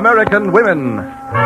American Women.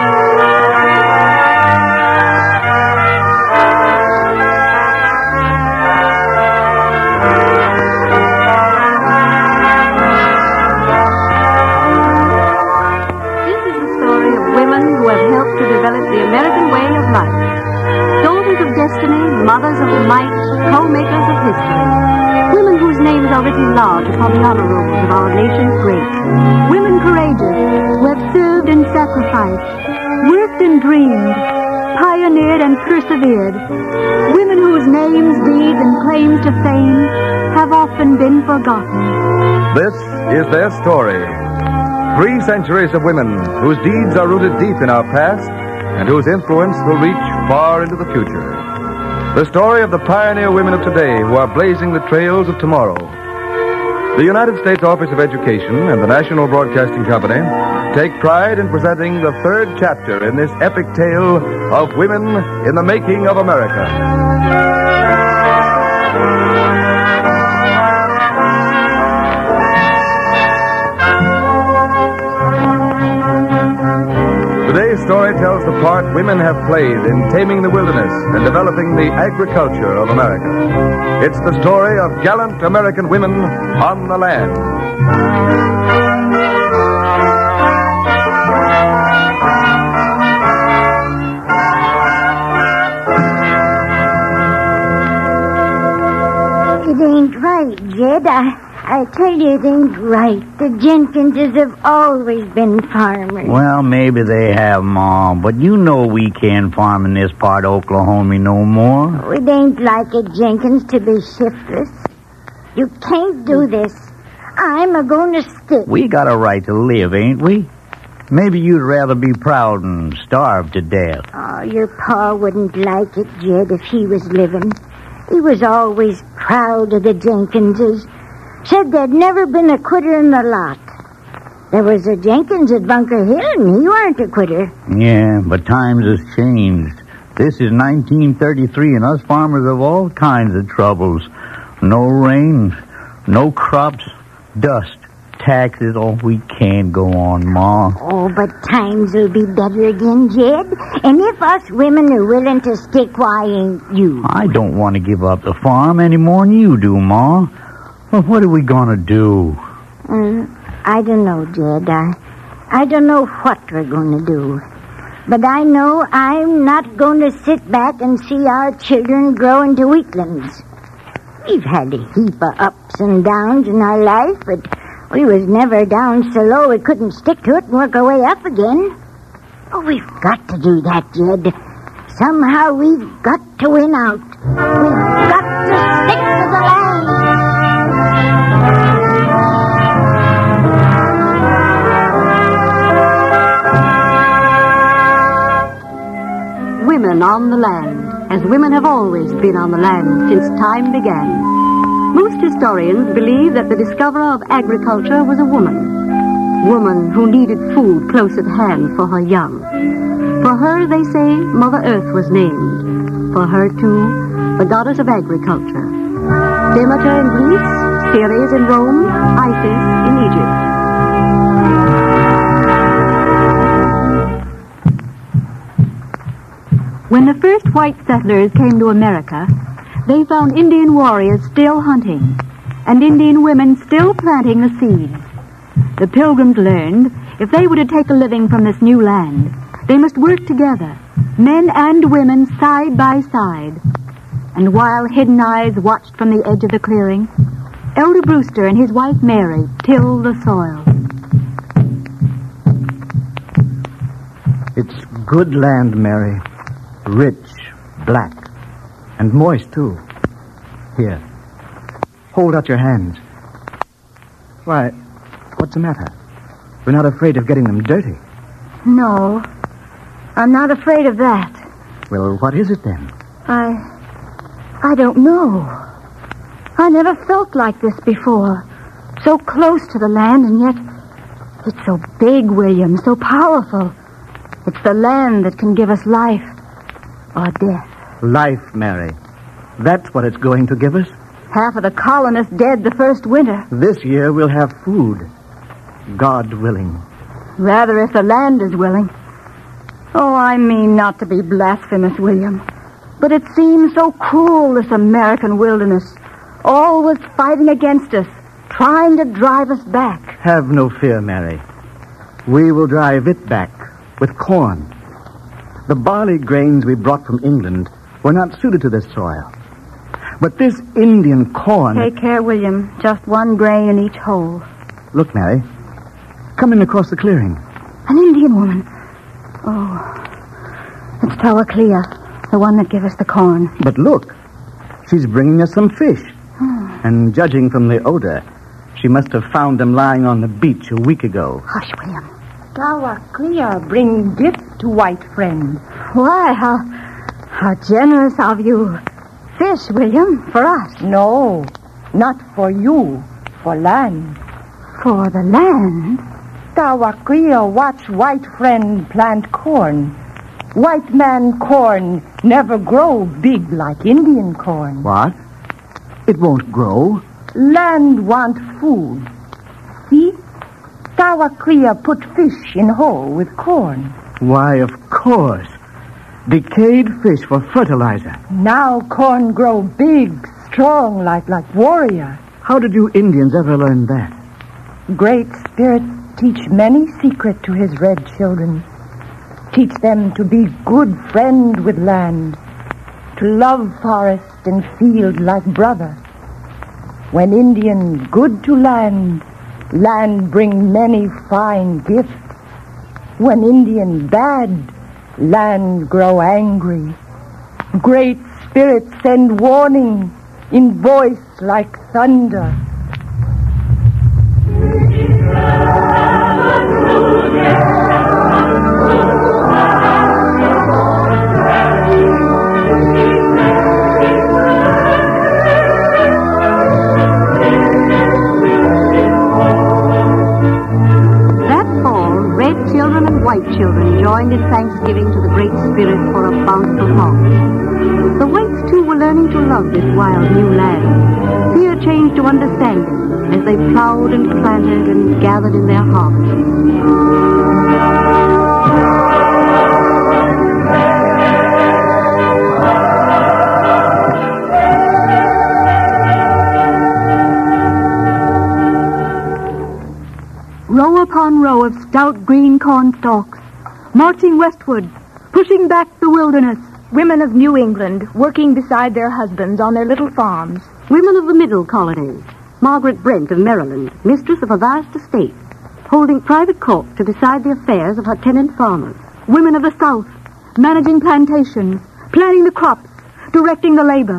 Mothers of the might, co-makers of history. Women whose names are written large upon the honor rolls of our nation's great. Women courageous, who have served and sacrificed, worked and dreamed, pioneered and persevered. Women whose names, deeds, and claims to fame have often been forgotten. This is their story. 3 centuries of women whose deeds are rooted deep in our past and whose influence will reach far into the future. The story of the pioneer women of today who are blazing the trails of tomorrow. The United States Office of Education and the National Broadcasting Company take pride in presenting the 3rd chapter in this epic tale of women in the making of America. Today's story tells the part women have played in taming the wilderness and developing the agriculture of America. It's the story of gallant American women on the land. It ain't right, Jed. I tell you, it ain't right. The Jenkinses have always been farmers. Well, maybe they have, Ma, but you know we can't farm in this part of Oklahoma no more. Oh, it ain't like a Jenkins to be shiftless. You can't do this. I'm a-going to stick. We got a right to live, ain't we? Maybe you'd rather be proud and starve to death. Oh, your pa wouldn't like it, Jed, if he was living. He was always proud of the Jenkinses. Said there'd never been a quitter in the lot. There was a Jenkins at Bunker Hill, and he weren't a quitter. Yeah, but times has changed. This is 1933, and us farmers have all kinds of troubles. No rain, no crops, dust, taxes. Oh, we can't go on, Ma. Oh, but times will be better again, Jed. And if us women are willing to stick, why ain't you? I don't want to give up the farm any more than you do, Ma. Well, what are we going to do? I don't know, Jed. I don't know what we're going to do. But I know I'm not going to sit back and see our children grow into weaklings. We've had a heap of ups and downs in our life, but we was never down so low we couldn't stick to it and work our way up again. Oh, we've got to do that, Jed. Somehow we've got to win out. We've got to stick to the land. Women on the land, as women have always been on the land since time began. Most historians believe that the discoverer of agriculture was a woman who needed food close at hand for her young. For her, they say, Mother Earth was named. For her, too, the goddess of agriculture. Demeter in Greece, Ceres in Rome, Isis in Egypt. When the first white settlers came to America, they found Indian warriors still hunting and Indian women still planting the seeds. The Pilgrims learned if they were to take a living from this new land, they must work together, men and women side by side. And while hidden eyes watched from the edge of the clearing, Elder Brewster and his wife Mary tilled the soil. It's good land, Mary. Rich, black, and moist, too. Here, hold out your hands. Why, what's the matter? We're not afraid of getting them dirty. No, I'm not afraid of that. Well, what is it then? I don't know. I never felt like this before. So close to the land, and yet it's so big, William, so powerful. It's the land that can give us life. Or death. Life, Mary. That's what it's going to give us. Half of the colonists dead the first winter. This year we'll have food. God willing. Rather if the land is willing. Oh, I mean not to be blasphemous, William. But it seems so cruel, this American wilderness. Always fighting against us, trying to drive us back. Have no fear, Mary. We will drive it back with corn. The barley grains we brought from England were not suited to this soil. But this Indian corn... Take care, William. Just one grain in each hole. Look, Mary. Coming across the clearing. An Indian woman. Oh, it's Tawaklia, the one that gave us the corn. But look, she's bringing us some fish. And judging from the odor, she must have found them lying on the beach a week ago. Hush, William. Tawaklia bring gift to white friend. Why, how generous of you. Fish, William, for us. No, not for you, for land. For the land? Tawaklia watch white friend plant corn. White man corn never grow big like Indian corn. What? It won't grow. Land want food. See? Tawaklia put fish in hole with corn. Why, of course. Decayed fish for fertilizer. Now corn grow big, strong like warrior. How did you Indians ever learn that? Great Spirit teach many secret to his red children. Teach them to be good friend with land, to love forest and field like brother. When Indian good to land, land bring many fine gifts. When Indian bad, land grow angry. Great Spirit send warning in voice like thunder. Children joined in thanksgiving to the Great Spirit for a bountiful harvest. The whites, too, were learning to love this wild new land. Fear changed to understanding as they plowed and planted and gathered in their harvest. Row upon row of stout green corn stalks, marching westward, pushing back the wilderness. Women of New England working beside their husbands on their little farms. Women of the Middle Colonies. Margaret Brent of Maryland, mistress of a vast estate, holding private court to decide the affairs of her tenant farmers. Women of the South, managing plantations, planting the crops, directing the labor.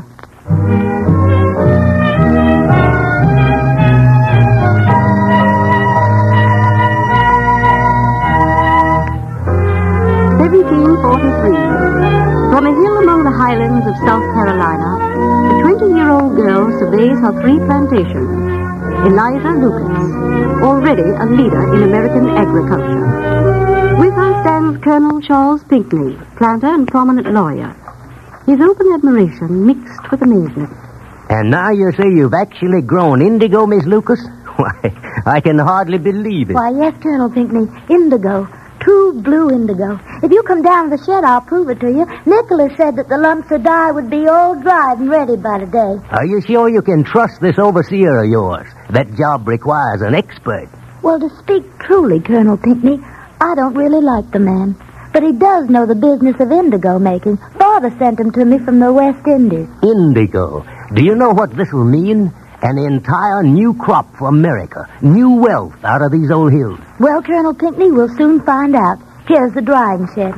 From a hill among the highlands of South Carolina, the 20-year-old girl surveys her 3 plantations. Eliza Lucas, already a leader in American agriculture. With her stands Colonel Charles Pinckney, planter and prominent lawyer. His open admiration mixed with amazement. And now you say you've actually grown indigo, Miss Lucas? Why, I can hardly believe it. Why, yes, Colonel Pinckney, indigo. True blue indigo. If you come down to the shed, I'll prove it to you. Nicholas said that the lumps of dye would be all dried and ready by today. Are you sure you can trust this overseer of yours? That job requires an expert. Well, to speak truly, Colonel Pinckney, I don't really like the man. But he does know the business of indigo making. Father sent him to me from the West Indies. Indigo. Do you know what this will mean? An entire new crop for America. New wealth out of these old hills. Well, Colonel Pinckney, we'll soon find out. Here's the drying shed.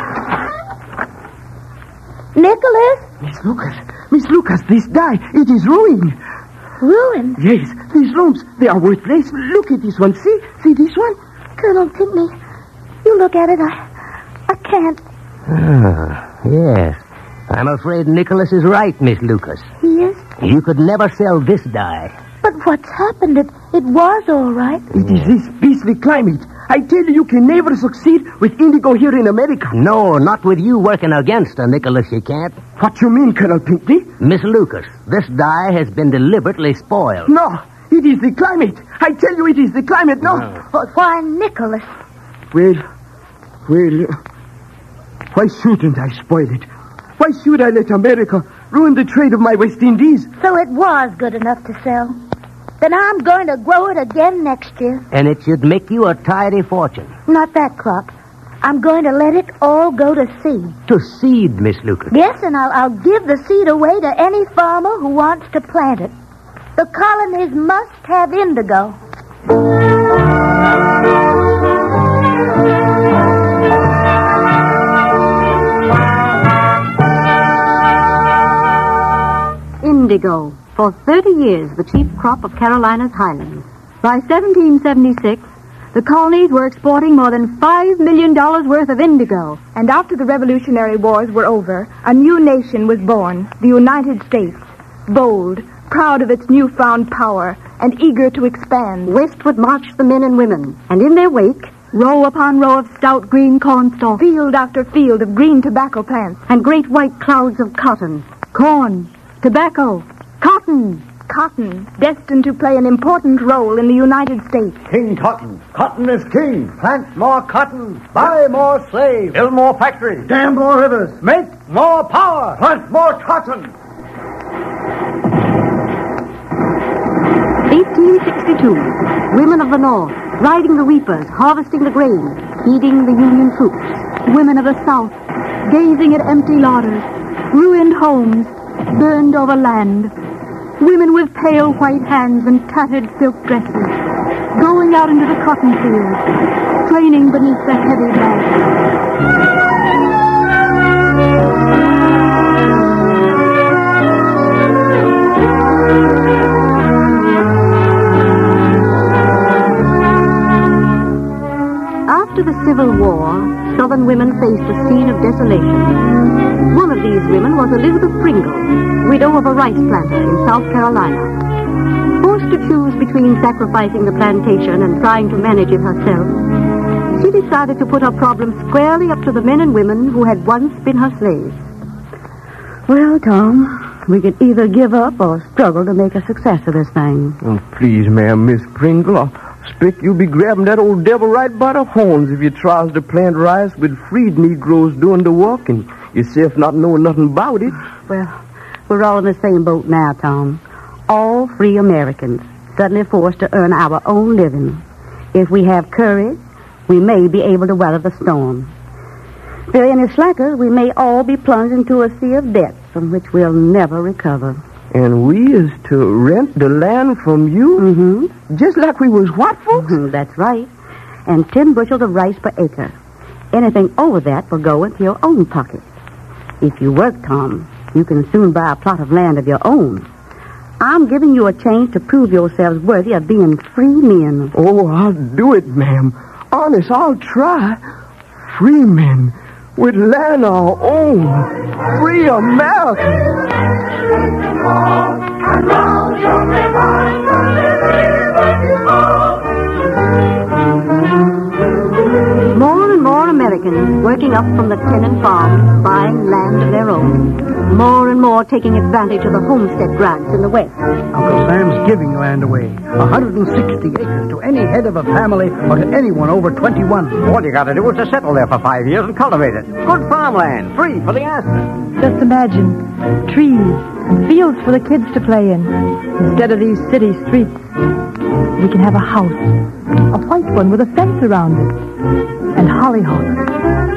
Nicholas? Miss Lucas, this dye, it is ruined. Ruined? Yes, these lumps, they are worthless. Look at this one. See this one? Colonel Pinckney, you look at it. I can't. Yes. I'm afraid Nicholas is right, Miss Lucas. He is? You could never sell this dye. But what's happened? It was all right. It is this beastly climate. I tell you can never succeed with indigo here in America. No, not with you working against her, Nicholas, you can't. What you mean, Colonel Pinckney? Miss Lucas, this dye has been deliberately spoiled. No, it is the climate. I tell you it is the climate, no. Why, Nicholas, Well, why shouldn't I spoil it? Why should I let America ruin the trade of my West Indies? So it was good enough to sell. Then I'm going to grow it again next year. And it should make you a tidy fortune. Not that crop. I'm going to let it all go to seed. To seed, Miss Lucas. Yes, and I'll give the seed away to any farmer who wants to plant it. The colonies must have indigo. Indigo, for 30 years the chief crop of Carolina's highlands. By 1776, the colonies were exporting more than $5 million worth of indigo. And after the Revolutionary Wars were over, a new nation was born, the United States. Bold, proud of its newfound power, and eager to expand. Westward marched the men and women, and in their wake, row upon row of stout green corn stalks, Field after field of green tobacco plants. and great white clouds of cotton, corn, tobacco, cotton. Cotton, destined to play an important role in the United States. King Cotton. Cotton is king. Plant more cotton. Buy more slaves. Build more factories. Dam more rivers. Make more power. Plant more cotton. 1862, women of the North, riding the reapers, harvesting the grain, feeding the Union troops. Women of the South, gazing at empty larders, ruined homes, burned over land. Women with pale white hands and tattered silk dresses, going out into the cotton fields, training beneath the heavy blanket. After the Civil War, Southern women faced a scene of desolation. One of these women was Elizabeth Pringle, widow of a rice planter in South Carolina. Forced to choose between sacrificing the plantation and trying to manage it herself, she decided to put her problem squarely up to the men and women who had once been her slaves. Well, Tom, we could either give up or struggle to make a success of this thing. Oh, please, ma'am, Miss Pringle, I expect you'll be grabbing that old devil right by the horns if you tries to plant rice with freed Negroes doing the work and yourself not knowing nothing about it. Well, we're all in the same boat now, Tom. All free Americans, suddenly forced to earn our own living. If we have courage, we may be able to weather the storm. If there are any slackers, we may all be plunged into a sea of debt from which we'll never recover. And we is to rent the land from you? Mm-hmm. Just like we was what, folks? That's right. And 10 bushels of rice per acre. Anything over that will go into your own pocket. If you work, Tom, you can soon buy a plot of land of your own. I'm giving you a chance to prove yourselves worthy of being free men. Oh, I'll do it, ma'am. Honest, I'll try. Free men with land our own. Free America. More and more Americans working up from the tenant farms, buying land of their own. More and more taking advantage of the homestead grants in the West. Uncle Sam's giving land away. 160 acres to any head of a family or to anyone over 21. All you got to do is to settle there for 5 years and cultivate it. Good farmland, free for the asking. Just imagine, trees and fields for the kids to play in, instead of these city streets. We can have a house, a white one with a fence around it, and hollyhocks.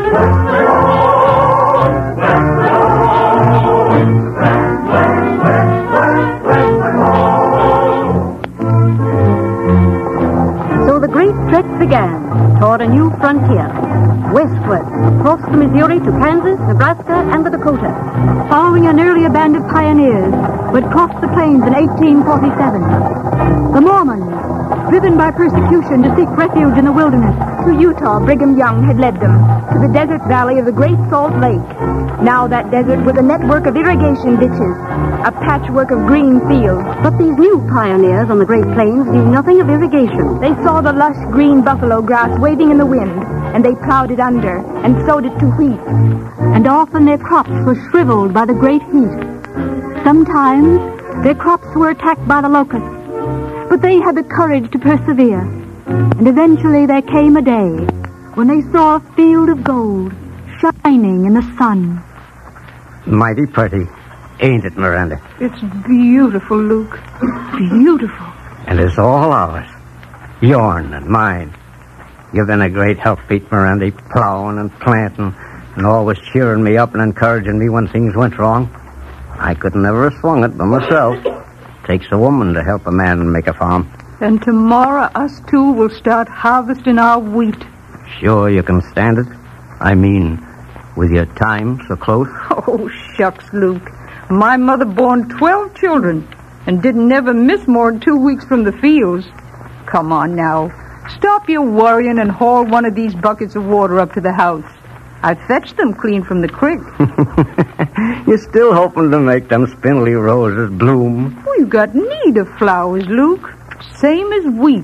So the great trek began toward a new frontier, westward, across the Missouri to Kansas, Nebraska, and the Dakota, following an earlier band of pioneers who had crossed the plains in 1847. The Mormons, driven by persecution to seek refuge in the wilderness. To Utah, Brigham Young had led them, to the desert valley of the Great Salt Lake. Now that desert was a network of irrigation ditches, a patchwork of green fields. But these new pioneers on the Great Plains knew nothing of irrigation. They saw the lush green buffalo grass waving in the wind, and they plowed it under and sowed it to wheat. And often their crops were shriveled by the great heat. Sometimes their crops were attacked by the locusts. But they had the courage to persevere. And eventually there came a day when they saw a field of gold shining in the sun. Mighty pretty, ain't it, Miranda? It's beautiful, Luke. Beautiful. And it's all ours. Yourn and mine. You've been a great help, Pete, Miranda, plowing and planting and always cheering me up and encouraging me when things went wrong. I could never have swung it by myself. Takes a woman to help a man make a farm. And tomorrow us two will start harvesting our wheat. Sure you can stand it? I mean, with your time so close? Oh, shucks, Luke. My mother born 12 children and didn't never miss more than 2 weeks from the fields. Come on now. Stop your worrying and haul one of these buckets of water up to the house. I fetched them clean from the creek. You're still hoping to make them spindly roses bloom? We've got need of flowers, Luke. Same as wheat.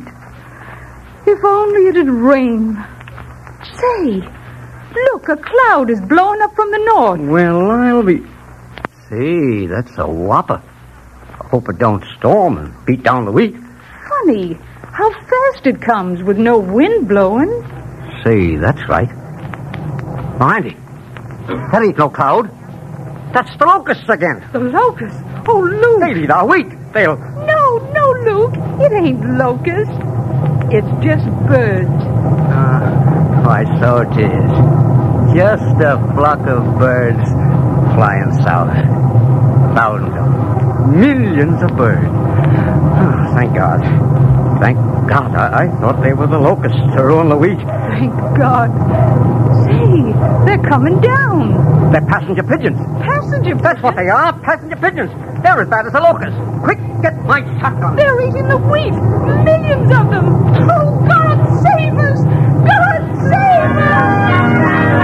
If only it'd rain. Say, look, a cloud is blowing up from the north. Well, I'll be... Say, that's a whopper. I hope it don't storm and beat down the wheat. Funny how fast it comes with no wind blowing. Say, that's right. Mindy, that ain't no cloud. That's the locusts again. The locusts? Oh, Luke. They'll eat our wheat. They'll... No, Luke. It ain't locusts. It's just birds. Why, so it is. Just a flock of birds flying south. Thousands of them. Millions of birds. Oh, thank God. Thank God. I thought they were the locusts to ruin the wheat. Thank God. Say, they're coming down. They're passenger pigeons. Passenger pigeons? That's what they are, passenger pigeons. They're as bad as the locusts. Quick, get my shotgun. They're eating the wheat. Millions of them. Oh, God, save us. God, save us.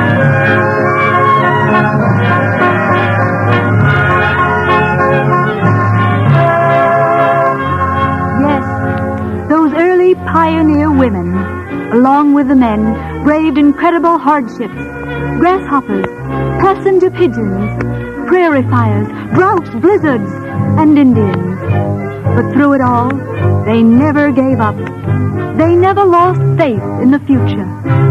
Yes, those early pioneer women, along with the men, braved incredible hardships. Grasshoppers, passenger pigeons, prairie fires, droughts, blizzards, and Indians. But through it all, they never gave up. They never lost faith in the future.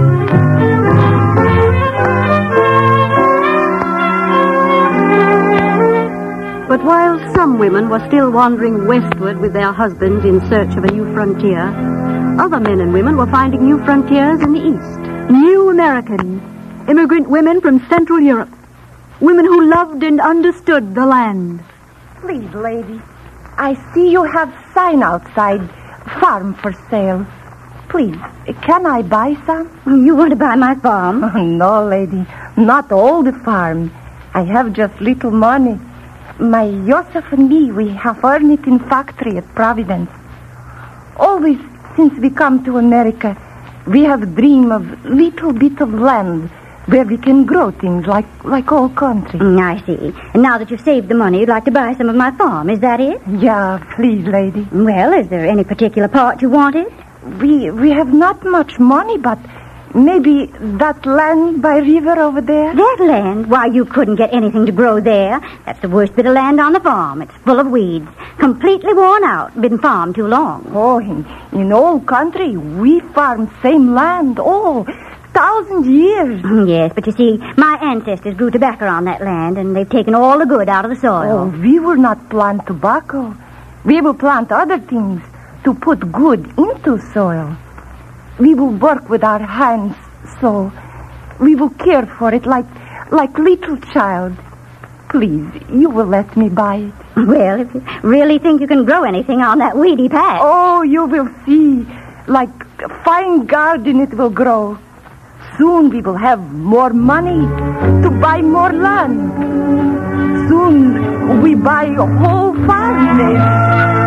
But while some women were still wandering westward with their husbands in search of a new frontier, other men and women were finding new frontiers in the East. New Americans, immigrant women from Central Europe, women who loved and understood the land. Please, lady, I see you have sign outside, farm for sale. Please, can I buy some? You want to buy my farm? No, lady, not all the farm. I have just little money. My Joseph and me, we have earned it in factory at Providence. Always since we come to America, we have dream of little bit of land where we can grow things like all country. I see. And now that you've saved the money, you'd like to buy some of my farm. Is that it? Yeah, please, lady. Well, is there any particular part you wanted? We have not much money, but maybe that land by river over there. That land? Why, you couldn't get anything to grow there. That's the worst bit of land on the farm. It's full of weeds. Completely worn out. Been farmed too long. Oh, in all country, we farm same land. Oh, 1,000 years. Yes, but you see, my ancestors grew tobacco on that land, and they've taken all the good out of the soil. Oh, we will not plant tobacco. We will plant other things to put good into soil. We will work with our hands, so we will care for it like little child. Please, you will let me buy it. Well, if you really think you can grow anything on that weedy patch. Oh, you will see. Like a fine garden it will grow. Soon we will have more money to buy more land. Soon we buy a whole farm there.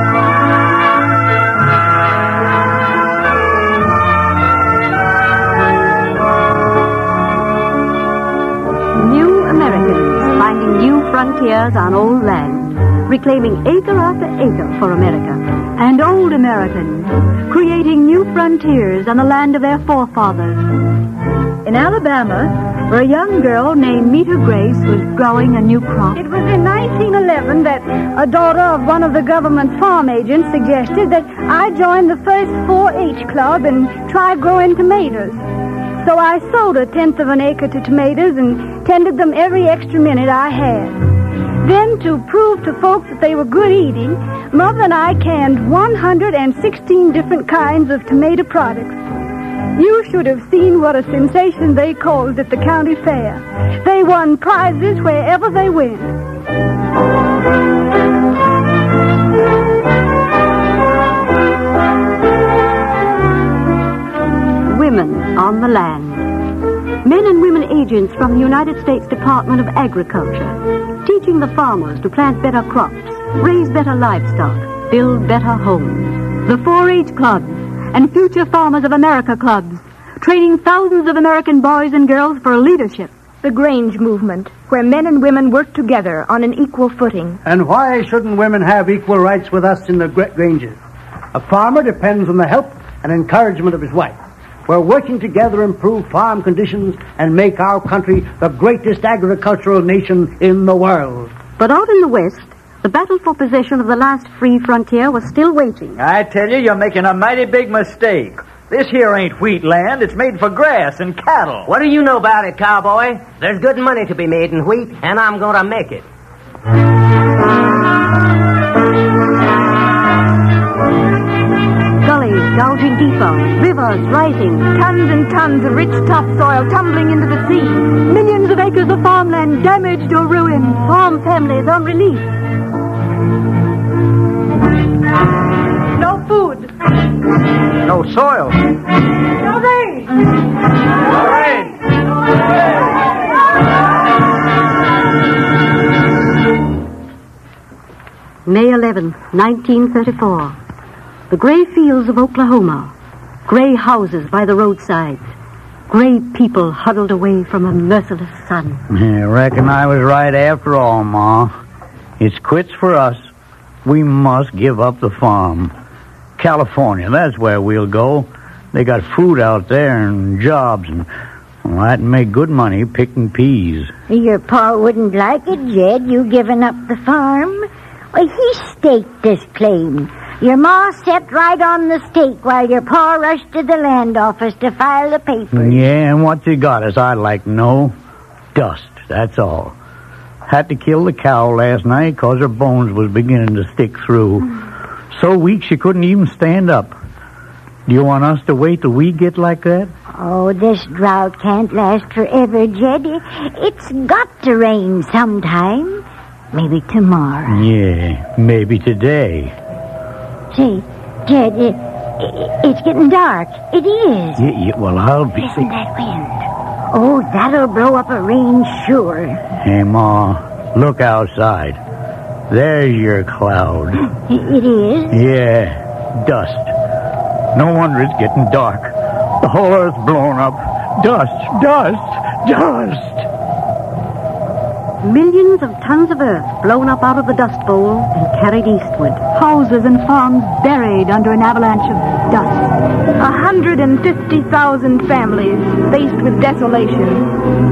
Americans finding new frontiers on old land, reclaiming acre after acre for America, and old Americans creating new frontiers on the land of their forefathers. In Alabama, where a young girl named Meta Grace was growing a new crop. It was in 1911 that a daughter of one of the government farm agents suggested that I join the first 4-H club and try growing tomatoes. So I sold 1/10 of an acre to tomatoes and tended them every extra minute I had. Then, to prove to folks that they were good eating, Mother and I canned 116 different kinds of tomato products. You should have seen what a sensation they caused at the county fair. They won prizes wherever they went. Women on the land. Men and women agents from the United States Department of Agriculture, teaching the farmers to plant better crops, raise better livestock, build better homes. The 4-H clubs and Future Farmers of America clubs, training thousands of American boys and girls for leadership. The Grange movement, where men and women work together on an equal footing. And why shouldn't women have equal rights with us in the Granges? A farmer depends on the help and encouragement of his wife. We're working together to improve farm conditions and make our country the greatest agricultural nation in the world. But out in the West, the battle for possession of the last free frontier was still waging. I tell you, you're making a mighty big mistake. This here ain't wheat land. It's made for grass and cattle. What do you know about it, cowboy? There's good money to be made in wheat, and I'm going to make it. Gullies gouging deeper, rivers rising, Tons and tons of rich topsoil tumbling into the sea. millions of acres of farmland damaged or ruined, farm families on relief. No food. No soil. No rain. No rain. May 11, 1934. The gray fields of Oklahoma. Gray houses by the roadsides. Gray people huddled away from a merciless sun. I reckon I was right after all, Ma. It's quits for us. We must give up the farm. California, that's where we'll go. They got food out there and jobs, and well, I can make good money picking peas. Your pa wouldn't like it, Jed, you giving up the farm. Well, he staked this claim. Your ma sat right on the stake while your pa rushed to the land office to file the papers. Yeah, and what's he got, as I'd like to know? Dust, that's all. Had to kill the cow last night because her bones was beginning to stick through. So weak she couldn't even stand up. Do you want us to wait till we get like that? Oh, this drought can't last forever, Jed. It's got to rain sometime. Maybe tomorrow. Yeah, maybe today. Say, Jed, it's getting dark. It is. Yeah, well, I'll be... Listen to that wind. Oh, that'll blow up a rain sure. Hey, Ma, look outside. There's your cloud. It is? Yeah, dust. No wonder it's getting dark. The whole earth's blown up. Dust, dust, dust. Millions of tons of earth blown up out of the Dust Bowl and carried eastward. Houses and farms buried under an avalanche of dust. 150,000 families faced with desolation.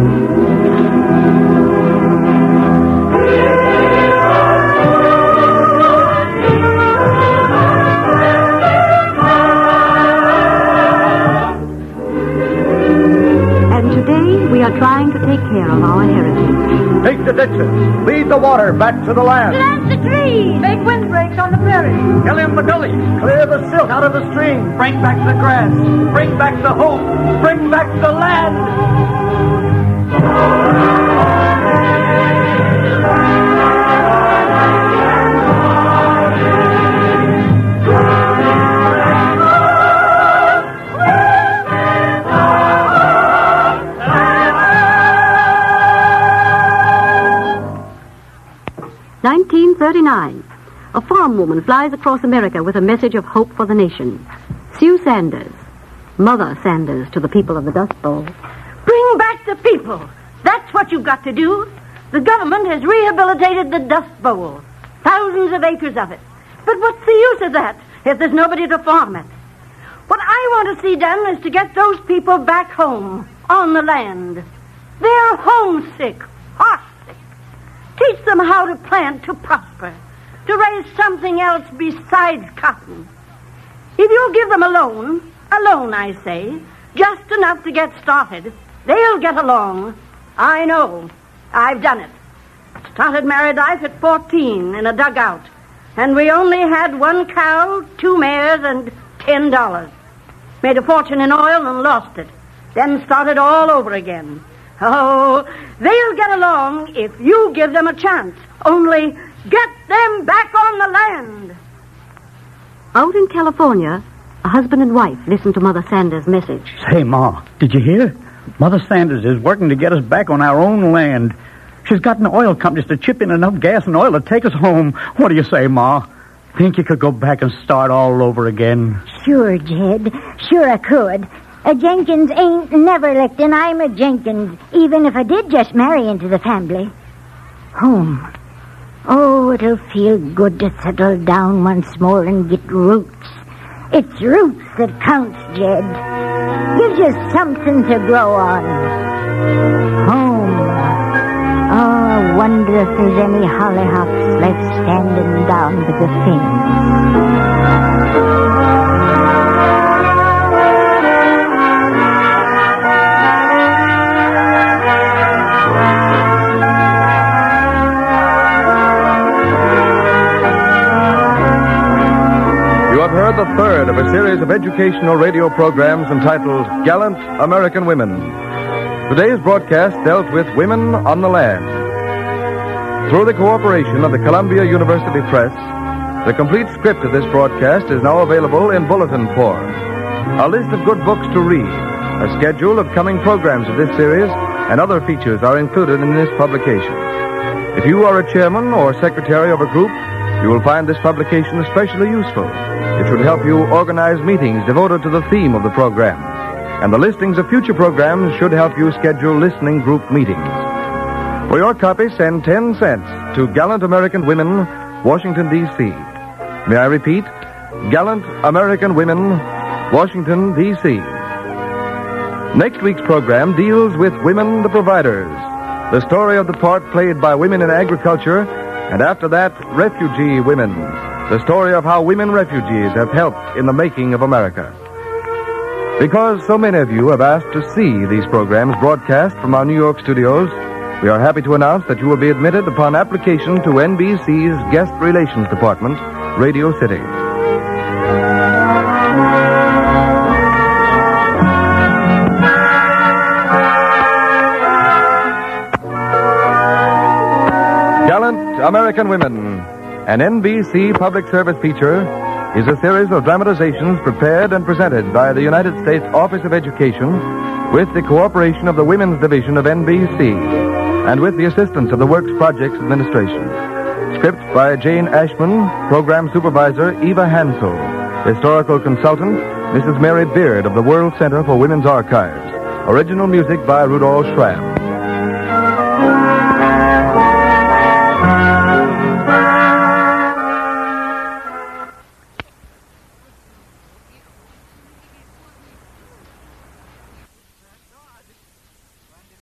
We are trying to take care of our heritage. Take the ditches. Lead the water back to the land. Plant the trees. Make windbreaks on the prairie. Fill in the gullies. Clear the silt out of the stream. Bring back the grass. Bring back the hope. Bring back the land. 1939. A farm woman flies across America with a message of hope for the nation. Sue Sanders, Mother Sanders to the people of the Dust Bowl. Bring back the people. That's what you've got to do. The government has rehabilitated the Dust Bowl. Thousands of acres of it. But what's the use of that if there's nobody to farm it? What I want to see done is to get those people back home, on the land. They're homesick, heartsick. Teach them how to plant to prosper, to raise something else besides cotton. If you'll give them a loan, I say, just enough to get started. They'll get along. I know. I've done it. Started married life at 14 in a dugout. And we only had 1 cow, 2 mares, and $10. Made a fortune in oil and lost it. Then started all over again. Oh, they'll get along if you give them a chance. Only get them back on the land. Out in California, a husband and wife listened to Mother Sanders' message. Say, Ma, did you hear? Mother Sanders is working to get us back on our own land. She's gotten oil companies to chip in enough gas and oil to take us home. What do you say, Ma? Think you could go back and start all over again? Sure, Jed. Sure I could. A Jenkins ain't never licked, and I'm a Jenkins, even if I did just marry into the family. Home. Oh, it'll feel good to settle down once more and get roots. It's roots that counts, Jed. Gives you something to grow on. Home. Oh, I wonder if there's any hollyhocks left standing down by the fence. You have heard the third of a series of educational radio programs entitled Gallant American Women. Today's broadcast dealt with women on the land. Through the cooperation of the Columbia University Press, the complete script of this broadcast is now available in bulletin form. A list of good books to read, a schedule of coming programs of this series, and other features are included in this publication. If you are a chairman or secretary of a group, you will find this publication especially useful. It should help you organize meetings devoted to the theme of the program. And the listings of future programs should help you schedule listening group meetings. For your copy, send 10 cents to Gallant American Women, Washington, D.C. May I repeat? Gallant American Women, Washington, D.C. Next week's program deals with Women the Providers, the story of the part played by women in agriculture, and after that, refugee women, the story of how women refugees have helped in the making of America. Because so many of you have asked to see these programs broadcast from our New York studios, we are happy to announce that you will be admitted upon application to NBC's Guest Relations Department, Radio City. Gallant American Women, an NBC public service feature, is a series of dramatizations prepared and presented by the United States Office of Education with the cooperation of the Women's Division of NBC and with the assistance of the Works Projects Administration. Script by Jane Ashman, Program Supervisor Eva Hansel, Historical Consultant Mrs. Mary Beard of the World Center for Women's Archives. Original music by Rudolph Schramm.